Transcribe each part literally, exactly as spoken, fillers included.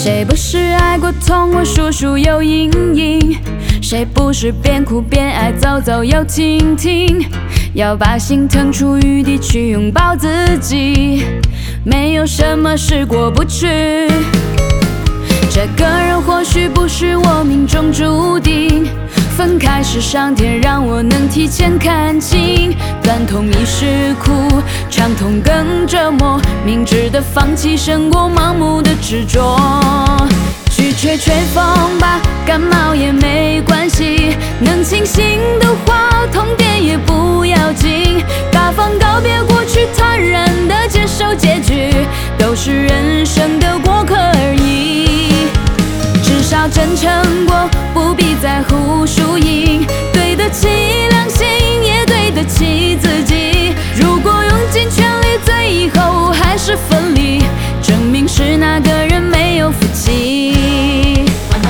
谁不是爱过痛过数数有阴影？谁不是边哭边爱走走又停停？要把心腾出余地去拥抱自己，没有什么是过不去。这个人或许不是我命中注定，分开是上天让我能提前看清，短痛已是苦，长痛更折磨。明知的放弃胜过盲目的执着，去吹吹风吧，感冒也没关系。能清醒的话，痛点也不要紧。大方告别过去，坦然的接受结局，都是人生的过客而已。至少真诚过，不必在乎输赢，对得起良心，也对得起自己。如果用尽全力，最后还是分离，证明是那个人没有福气。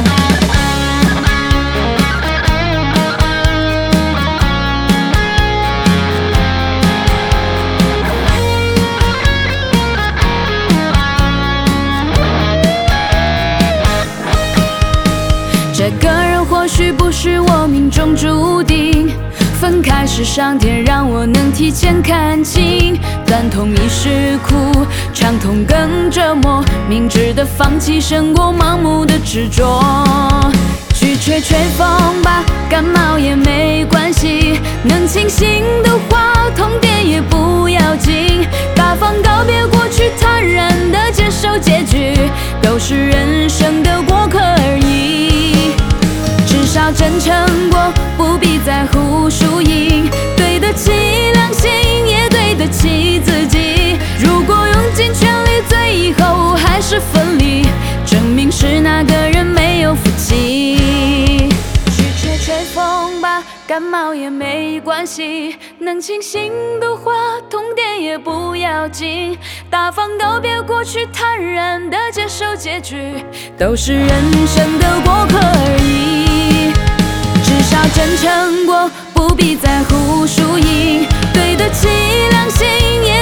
这个人或许不是我命中注定，分开是上天让我能提前看清，短痛已是苦，长痛更折磨。明知的放弃胜过盲目的执着，去吹吹风吧，感冒也没关系。能清醒的话，痛点也不要紧。大方告别过去，坦然的接受结局，都是人生的过客而已。至少真诚过，不必在乎输赢，对得起良心，也对得起自己。如果用尽全力，最后还是分离，证明是那个人没有福气。去吹吹风吧，感冒也没关系。能清醒的话，痛点也不要紧。大方告别过去，坦然的接受结局，都是人生的过客而已。至少真诚过，不必在乎输赢，对得起良心，也